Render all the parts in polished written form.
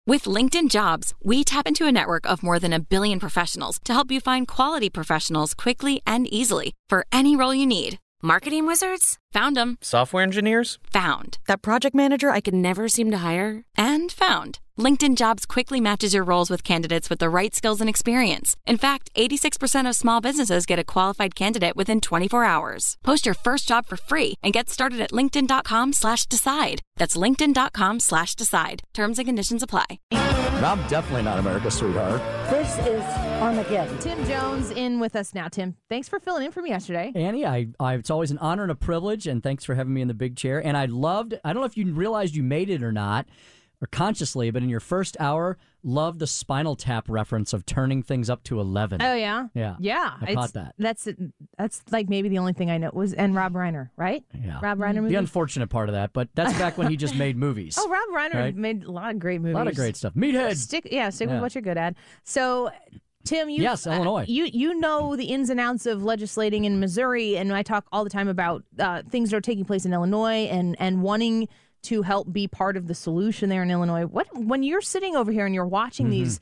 With LinkedIn Jobs, we tap into a network of more than 1 billion professionals to help you find quality professionals quickly and easily for any role you need. Marketing wizards? Found them. Software engineers? Found. That project manager I could never seem to hire? And found. LinkedIn Jobs quickly matches your roles with candidates with the right skills and experience. In fact, 86% of small businesses get a qualified candidate within 24 hours. Post your first job for free and get started at linkedin.com/decide. That's linkedin.com/decide. Terms and conditions apply. I'm definitely not America's sweetheart. This is Armageddon. Tim Jones in with us now. Tim, thanks for filling in for me yesterday. Annie, it's always an honor and a privilege, and thanks for having me in the big chair. And I don't know if you realized you made it or not, or consciously, but in your first hour, loved the Spinal Tap reference of turning things up to 11. Oh, yeah? Yeah. I caught that. That's like maybe the only thing I know and Rob Reiner, right? Yeah. Rob Reiner movie? The unfortunate part of that, but that's back when he just made movies. Oh, Rob Reiner right? made a lot of great movies. A lot of great stuff. Meathead. Stick with what you're good at. So, Tim, yes, Illinois. You know the ins and outs of legislating in Missouri, and I talk all the time about things that are taking place in Illinois and wanting to help be part of the solution there in Illinois. When you're sitting over here and you're watching these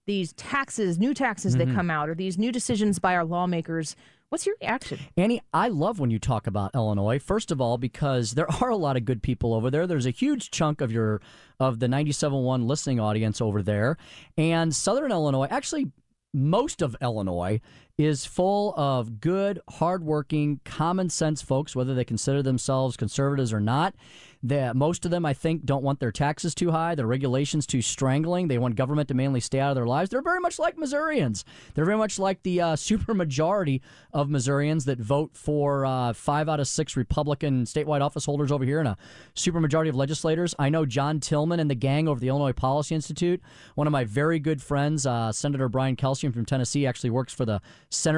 new taxes that come out, or these new decisions by our lawmakers, what's your reaction? Annie, I love when you talk about Illinois, first of all, because there are a lot of good people over there. There's a huge chunk of the 97.1 listening audience over there. And Southern Illinois, actually most of Illinois, is full of good, hardworking, common sense folks, whether they consider themselves conservatives or not. Most of them, I think, don't want their taxes too high, their regulations too strangling. They want government to mainly stay out of their lives. They're very much like Missourians. They're very much like the supermajority of Missourians that vote for 5 out of 6 Republican statewide office holders over here and a supermajority of legislators. I know John Tillman and the gang over the Illinois Policy Institute. One of my very good friends, Senator Brian Kelsey from Tennessee, actually works for the Center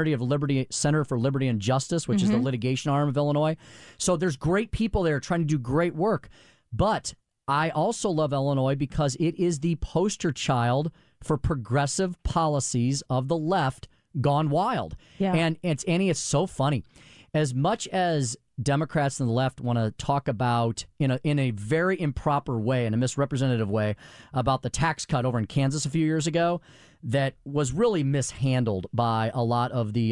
for Liberty and Justice, which is the litigation arm of Illinois. So there's great people there trying to do great work. But I also love Illinois because it is the poster child for progressive policies of the left gone wild. Yeah. And it's so funny. As much as Democrats and the left want to talk about in a very improper way, in a misrepresentative way, about the tax cut over in Kansas a few years ago that was really mishandled by a lot of the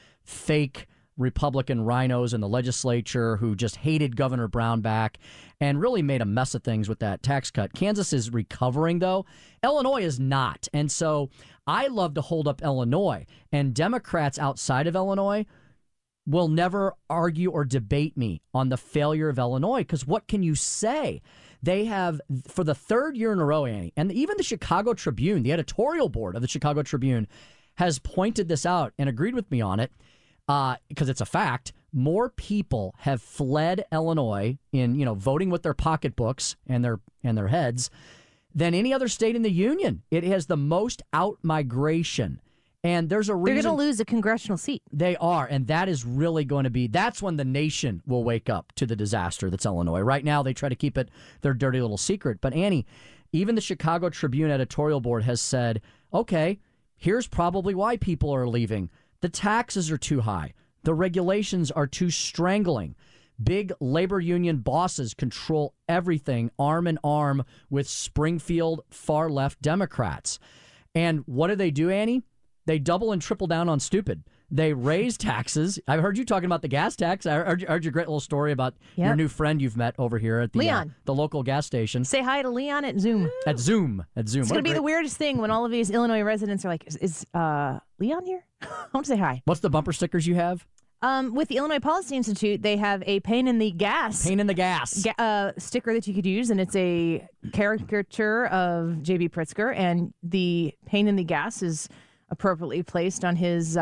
fake Republican rhinos in the legislature who just hated Governor Brownback and really made a mess of things with that tax cut. Kansas is recovering, though. Illinois is not. And so I love to hold up Illinois. And Democrats outside of Illinois will never argue or debate me on the failure of Illinois, because what can you say? They have, for the third year in a row, Annie, and even the Chicago Tribune, the editorial board of the Chicago Tribune, has pointed this out and agreed with me on it. Because it's a fact, more people have fled Illinois in voting with their pocketbooks and their heads than any other state in the union. It has the most out-migration, and there's a reason they're going to lose a congressional seat. They are, and that is really going to be. That's when the nation will wake up to the disaster that's Illinois. Right now, they try to keep it their dirty little secret. But Annie, even the Chicago Tribune editorial board has said, okay, here's probably why people are leaving. The taxes are too high. The regulations are too strangling. Big labor union bosses control everything arm in arm with Springfield far-left Democrats. And what do, Annie? They double and triple down on stupid. They raise taxes. I heard you talking about the gas tax. I heard your great little story about your new friend you've met over here at the local gas station. Say hi to Leon at Zoom. At Zoom. It's going to be the weirdest thing when all of these Illinois residents are like, is Leon here? I want to say hi. What's the bumper stickers you have? With the Illinois Policy Institute, they have a pain in the gas sticker that you could use, and it's a caricature of J.B. Pritzker, and the pain in the gas is appropriately placed on his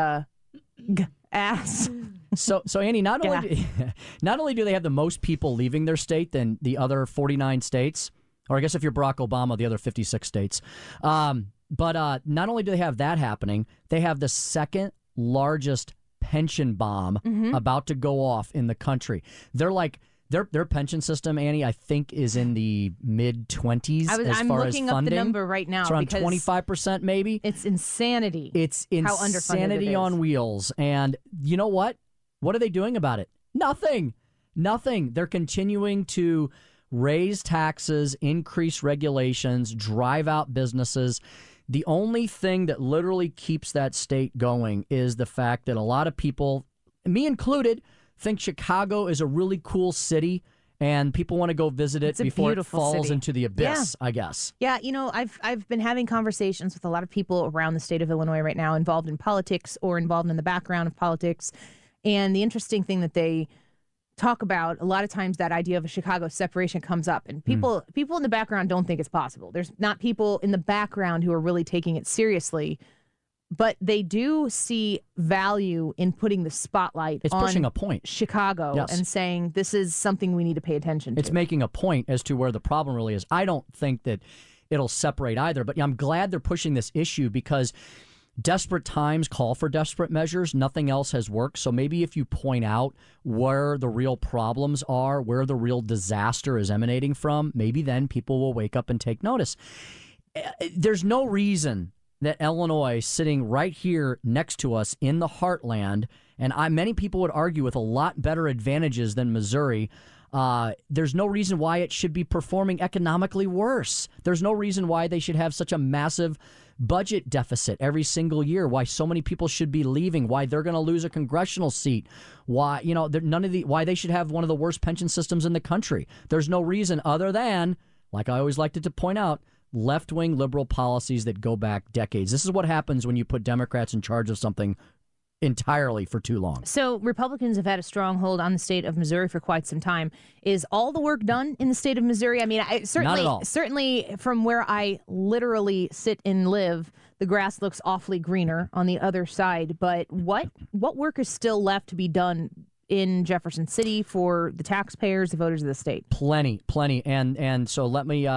ass. So Annie, not only do they have the most people leaving their state than the other 49 states, or I guess if you're Barack Obama, the other 56 states, but not only do they have that happening, they have the second largest pension bomb about to go off in the country. They're like their pension system, Annie, I think is in the mid-20s as far as funding. I'm looking up the number right now. It's around 25% maybe. It's insanity. It's how underfunded insanity it is. on wheels. And you know what? What are they doing about it? Nothing. They're continuing to raise taxes, increase regulations, drive out businesses. The only thing that literally keeps that state going is the fact that a lot of people, me included, think Chicago is a really cool city and people want to go visit it before it falls into the abyss, I guess. Yeah, I've been having conversations with a lot of people around the state of Illinois right now involved in politics or involved in the background of politics. And the interesting thing that they talk about, a lot of times that idea of a Chicago separation comes up, and people in the background don't think it's possible. There's not people in the background who are really taking it seriously, but they do see value in putting the spotlight on pushing a point. Chicago and saying this is something we need to pay attention to. It's making a point as to where the problem really is. I don't think that it'll separate either, but I'm glad they're pushing this issue because desperate times call for desperate measures. Nothing else has worked. So maybe if you point out where the real problems are, where the real disaster is emanating from, maybe then people will wake up and take notice. There's no reason that Illinois, sitting right here next to us in the heartland, and many people would argue with a lot better advantages than Missouri, there's no reason why it should be performing economically worse. There's no reason why they should have such a massive budget deficit every single year, why so many people should be leaving, why they're going to lose a congressional seat, why why they should have one of the worst pension systems in the country. There's no reason other than, like I always liked to point out, left-wing liberal policies that go back decades. This is what happens when you put Democrats in charge of something entirely for too long. So Republicans have had a stronghold on the state of Missouri for quite some time. Is all the work done in the state of Missouri? I mean, certainly from where I literally sit and live, the grass looks awfully greener on the other side. But what work is still left to be done in Jefferson City for the taxpayers, the voters of the state? Plenty. And so let me,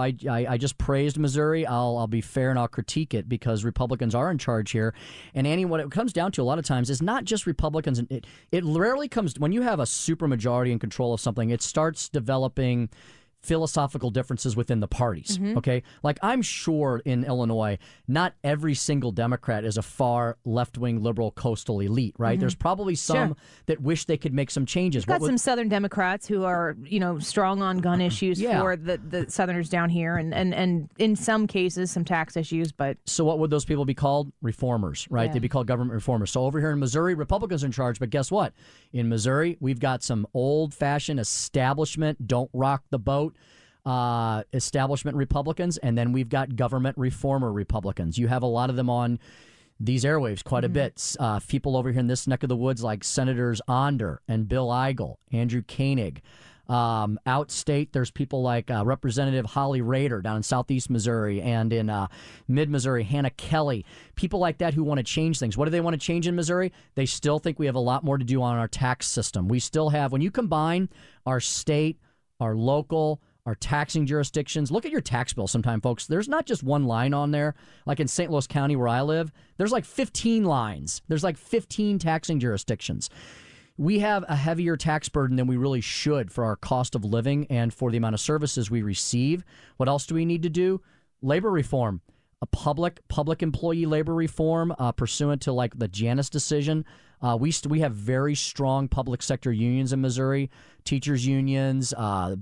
I just praised Missouri. I'll be fair and I'll critique it because Republicans are in charge here. And Annie, what it comes down to a lot of times is not just Republicans. It rarely comes, when you have a supermajority in control of something, it starts developing philosophical differences within the parties, okay? Like, I'm sure in Illinois, not every single Democrat is a far left-wing liberal coastal elite, right? There's probably some that wish they could make some changes. We've got some Southern Democrats who are, strong on gun issues for the Southerners down here, and in some cases, some tax issues, but... So what would those people be called? Reformers, right? Yeah. They'd be called government reformers. So over here in Missouri, Republicans are in charge, but guess what? In Missouri, we've got some old-fashioned establishment, don't rock the boat, establishment Republicans, and then we've got government reformer Republicans. You have a lot of them on these airwaves quite a bit. People over here in this neck of the woods like Senators Onder and Bill Eigel, Andrew Koenig. Outstate, there's people like Representative Holly Rader down in southeast Missouri, and in mid-Missouri, Hannah Kelly. People like that who want to change things. What do they want to change in Missouri? They still think we have a lot more to do on our tax system. We still have, when you combine our state, our local, our taxing jurisdictions. Look at your tax bill sometime, folks. There's not just one line on there. Like in St. Louis County where I live, there's like 15 lines. There's like 15 taxing jurisdictions. We have a heavier tax burden than we really should for our cost of living and for the amount of services we receive. What else do we need to do? Labor reform. A public employee labor reform pursuant to like the Janus decision. We have very strong public sector unions in Missouri, teachers unions,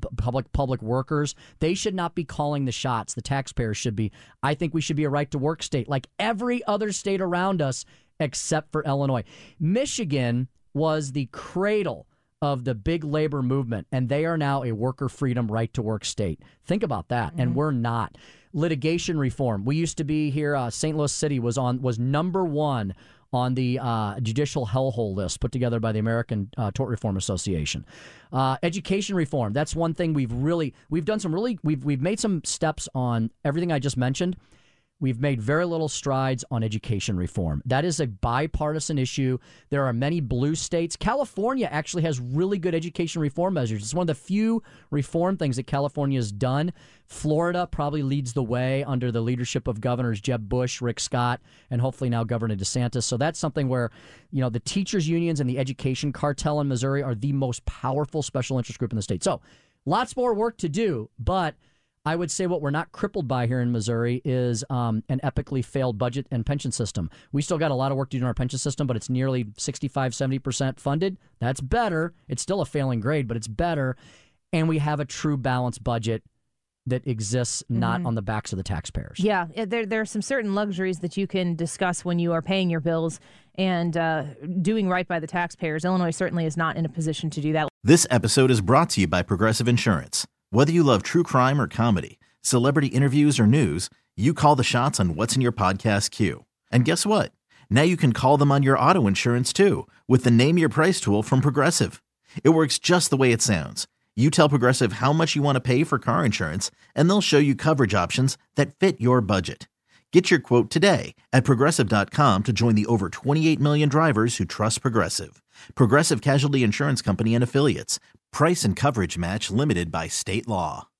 public workers. They should not be calling the shots. The taxpayers should be. I think we should be a right to work state like every other state around us except for Illinois. Michigan was the cradle of the big labor movement, and they are now a worker freedom right to work state. Think about that, and we're not. Litigation reform. We used to be here. St. Louis City was number one on the judicial hellhole list put together by the American Tort Reform Association. Education reform. That's one thing we've made some steps on everything I just mentioned. We've made very little strides on education reform. That is a bipartisan issue. There are many blue states. California actually has really good education reform measures. It's one of the few reform things that California has done. Florida probably leads the way under the leadership of Governors Jeb Bush, Rick Scott, and hopefully now Governor DeSantis. So that's something where, the teachers unions and the education cartel in Missouri are the most powerful special interest group in the state. So lots more work to do, but I would say what we're not crippled by here in Missouri is an epically failed budget and pension system. We still got a lot of work to do in our pension system, but it's nearly 65-70% funded. That's better. It's still a failing grade, but it's better. and we have a true balanced budget that exists not on the backs of the taxpayers. Yeah, there are some certain luxuries that you can discuss when you are paying your bills and doing right by the taxpayers. Illinois certainly is not in a position to do that. This episode is brought to you by Progressive Insurance. Whether you love true crime or comedy, celebrity interviews or news, you call the shots on what's in your podcast queue. And guess what? Now you can call them on your auto insurance too with the Name Your Price tool from Progressive. It works just the way it sounds. You tell Progressive how much you want to pay for car insurance, and they'll show you coverage options that fit your budget. Get your quote today at Progressive.com to join the over 28 million drivers who trust Progressive. Progressive Casualty Insurance Company and Affiliates. Price and coverage match limited by state law.